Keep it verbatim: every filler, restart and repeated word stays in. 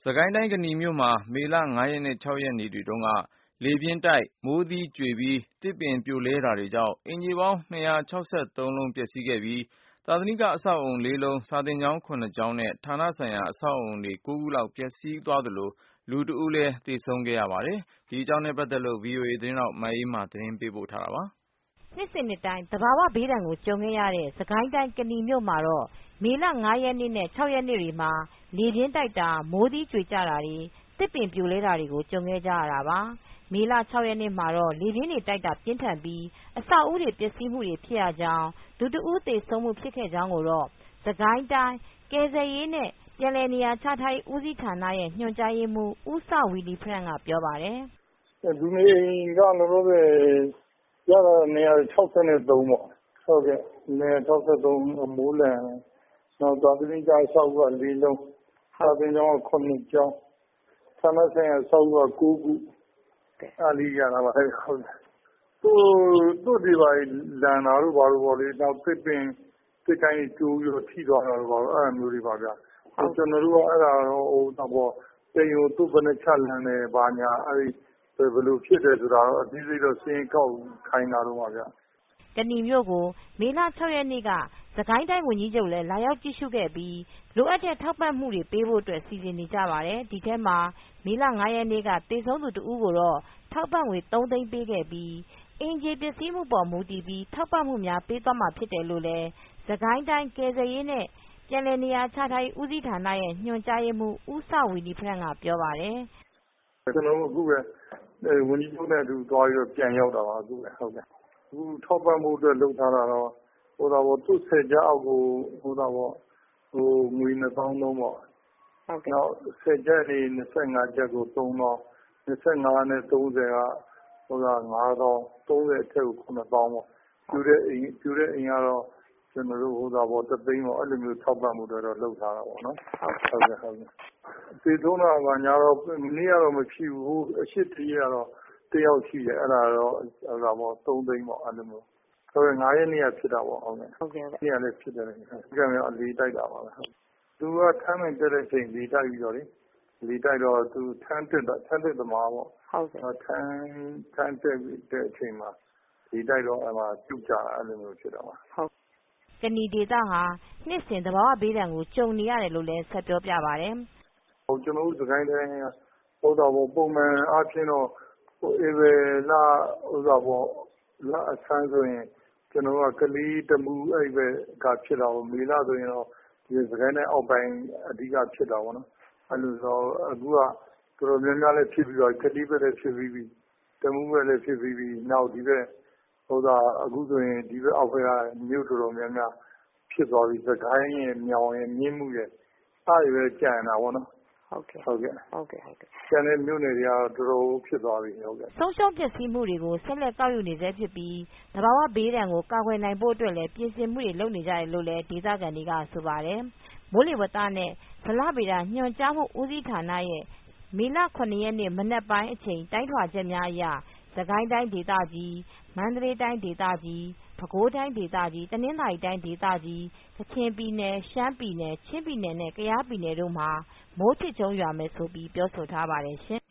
စစ်ကိုင်းတိုင်းကနီမြို့မှာမေလ၅ရက်နဲ့၆ရက်နေ့တွေတုန်းကလေပြင်းတိုက်မိုးသီးကြွေပြီးတစ်ပင်ပြိုလဲတာတွေကြောင့်အိမ်ခြေပေါင်း၂၆၃လုံးပျက်စီးခဲ့ပြီးသာသနိကအဆောက်အဦ၄လုံးစာသင်ကျောင်း၇ကျောင်းနဲ့ဌာနဆိုင်ရာအဆောက်အဦတွေ၉ခုလောက်ပျက်စီးသွားသလိုလူတဦးလည်းသေဆုံးခဲ့ရပါတယ်။ ဒီအကြောင်းနဲ့ပတ်သက်လို့ ဗွီအိုအေသတင်းထောက်မအေးအေးမာသတင်းပေးပို့ထားပါတယ်။ နှစ်စဉ်နှစ်တိုင်းသဘာဝဘေးဒဏ်ကိုကြုံခဲ့ရတဲ့စစ်ကိုင်းတိုင်းကနီမြို့မှာတော့မေလ၅ရက်နေ့နဲ့၆ရက်နေ့တွေမှာလေပြင်းတိုက်တာမိုးသီးကြွေကျတာတွေတစ်ပင်ပြိုလဲတာတွေကိုကြုံခဲ့ကြရတာပါ။ မေလ၆ရက်နေ့မှာတော့လေပြင်းတွေတိုက်တာပြင်းထန်ပြီးအဆောက်အဦတွေပျက်စီးမူတွေဖြစ်ရကြောင်းလူတဦးသေဆုံးမူဖြစ်ခဲ့ကြောင်းကိုတော့စစ်ကိုင်းတိုင်းကယ်ဆယ်ရေးနဲ့ပြန်လည်နေရာချထားရေးဦးစီးဌာနရဲ့ညွှန်ကြားရေးမှူးဦးစဝီလီဖရန့်ကပြောပါတယ်။ လူနေအိမ်ကလောလောဆယ်ရတာ၂၆၃ပေါ့ဟုတ်ကဲ့၂၆၃မိုးလန်နောက်သာသနိကအဆောက်အဦက၄လုံးစာသင်ကျောင်းက၇ကျောင်းဌာနဆိုင်ရာအဆောက်အဦက၉ခုအဲ့လေးရတာပါဟုတ်သူတို့တွေပါလန်တာတို့ဘာလို့ပေါ့လေနောက်သစ်ပင်သစ်ကိုင်းကျိုးပြီးတော့ထိသွားတာတို့ဘာလို့အဲ့လိုမျိုးတွေပါဗျာကျွန်တော်တို့ကအဲ့ဒါတော့ဟိုတော့တိမ်ကိုသူ့ဘယ်နှချလန်တယ်ဘာညာအဲ့ဘယ်လိုဖြစ်တယ်ဆိုတာတော့အသေးစိတ်တော့စင်းကောက်ခိုင်းတာတော့ပါဗျာကနီမြို့ကိုမေလ၆ရက်နေ့ကစစ်ကိုင်းတိုင်းဝန်ကြီးချုပ်လည်းလာရောက်ကြည့်ရှုခဲ့ပြီးလိုအပ်တဲ့ထောက်ပံ့မူတွေပေးဖို့အတွက်စီစဉ်နေကြပါတယ်ဒီထဲမှာမေလ၅ရက်နေ့ကသေဆုံးသူတဦးကိုတော့ထောက်ပံ့ငွေသုံးသိန်းပေးခဲ့ပြီးအိမ်ခြေပျက်စီးမူပေါ်မူတည်ပြီးထောက်ပံ့မူများပေးသွားမှာဖြစ်တယ်လို့လည်းစစ်ကိုင်းတိုင်းကယ်ဆယ်ရေးနဲ့ပြန်လည်နေရာချထားရေးဦးစီးဌာနရဲ့ညွှန်ကြားရေးမှူးဦးစဝီလီဖရန့်ကပြောပါတယ်ကျွန်တော်တို့အခုပဲဝန်ကြီးချုပ်နဲ့အတူသွားပြီးတော့ပြန်ရောက်တာပါအခုပဲဟုတ်ကဲ့အခုထောက်ပံ့ဖို့အတွက်လုပ်ထားတာတော့ဟိုတော့သူ့ဆယ်ကြားအောက်ကိုဟိုတော့ဟိုငွေနှစ်သောင်းလုံးပေါ့ဟုတ်ကဲ့နောက်ဆယ်ကြားနေ၂၅ကျပ်ကိုသုံးတော့၂၅နဲ့၃၀ကဟိုက၅သောင်း၃၀အထက်ကိုခုနှစ်သောင်းပေါ့ပြူတဲ့အိမ်ပြူတဲ့အိမ်ကတော့ကျွန်တော်တို့ဟိုတော့ဗောတသိန်းပေါ့အဲ့လိုမျိုးထောက်ပံ့မှုတွေတော့လုပ်ထားတာပေါ့နော်ဟုတ်ကဲ့ဟုတ်ကဲ့သေဆုံးတာကညာတော့မနေ့ကတော့မဖြစ်ဘူးအရှိတကြီးကတော့တယောက်ရှိတယ်အဲ့ဒါတော့ဟိုတော့ဗောသုံးသိန်းပေါ့အဲ့လိုမျိုးဟုတ်ကဲ့၅ရက်နေ့ကဖြစ်တာပေါ့ဟုတ်ကဲ့ဟုတ်ကဲ့နေ့ကလည်းဖြစ်တယ်ဒီကနေ့အလေးတိုက်တာပါပဲဟုတ်သူကထမ်းနိုင်တဲ့ချိန်လေးတိုက်ပြီးတော့လေလေးတိုက်တော့သူထမ်းတက်ထမ်းတက်သမားပေါ့ဟုတ်ကဲ့ထမ်းထမ်းတက်တဲ့အချိန်မှာလေးတိုက်တော့အဲ့မှာပြုတ်ကြအဲ့လိုမျိုးဖြစ်တော့မှာဟုတ်ကနီဒေသဟာနှစ်စဉ်သဘာဝဘေးဒဏ်ကိုကြုံနေရတယ်လို့လည်းဆက်ပြောပြပါတယ်ဟိုကျွန်တော်တို့စကိုင်းတိုင်းဟိုတော့ပုံမှန်အားဖြင့်တော့ဟိုဧပြီလဥစ္စာပေါ့လအဆန်းဆိုရင်ကျွန်တော်ကကလေးတမူအဲ့ဘက်ကဖြစ်တာပေါ့မေလဆိုရင်တော့ဒီစကိုင်းတိုင်းအောက်ပိုင်းအဓိကဖြစ်တာပေါ့နော်အဲ့လိုဆိုအခုကတော်တော်များများလည်းဖြစ်ပြီးတော့ကလေးပဲလည်းဖြစ်ပြီးပြီတမူပဲလည်းဖြစ်ပြီးပြီနောက်ဒီဘက်ဟိုတော့အခုဆိုရင်ဒီဘက်အောက်ဘက်ကမြို့တော်တော်များများဖြစ်သွားပြီစကိုင်းရဲ့မြောင်ရဲ့မြင်းမှုရဲ့အားရပဲကြံတာပေါ့နော်ဟုတ်ကဲ့ဟုတ်ကဲ့ဟုတ်ကဲ့ဟုတ်ကဲ့ကျန်တဲ့မြို့နယ်တွေကတော့တော်တော်ဖြစ်သွားပြီဟုတ်ကဲ့ဆုံးရှုံးပျက်စီးမှုတွေကိုဆက်လက်ကောက်ယူနေဆဲဖြစ်ပြီးသဘာဝဘေးဒဏ်ကိုကာကွယ်နိုင်ဖို့အတွက်လည်းပြင်ဆင်မှုတွေလုပ်နေကြတယ်လို့လည်းဒေသခံတွေကဆိုပါတယ်မိုးလေဝသနဲ့ဇလဗေဒညွှန်ကြားမှုဦးစီးဌာနရဲ့မေလ၇ရက်နေ့မနက်ပိုင်းအချိန်တိုင်းထွာချက်များအရစစ်ကိုင်းတိုင်းဒေသကြီးမန္တလေးတိုင်းဒေသကြီးပဲခူးတိုင်းဒေသကြီးတနင်္သာရီတိုင်းဒေသကြီးကချင်ပြည်နယ်ရှမ်းပြည်နယ်ချင်းပြည်နယ်နဲ့ကယားပြည်နယ်တို့မှာမိုးထစ်ချုန်းရွာမယ်ဆိုပြီးပြောဆိုထားပါတယ်ရှင်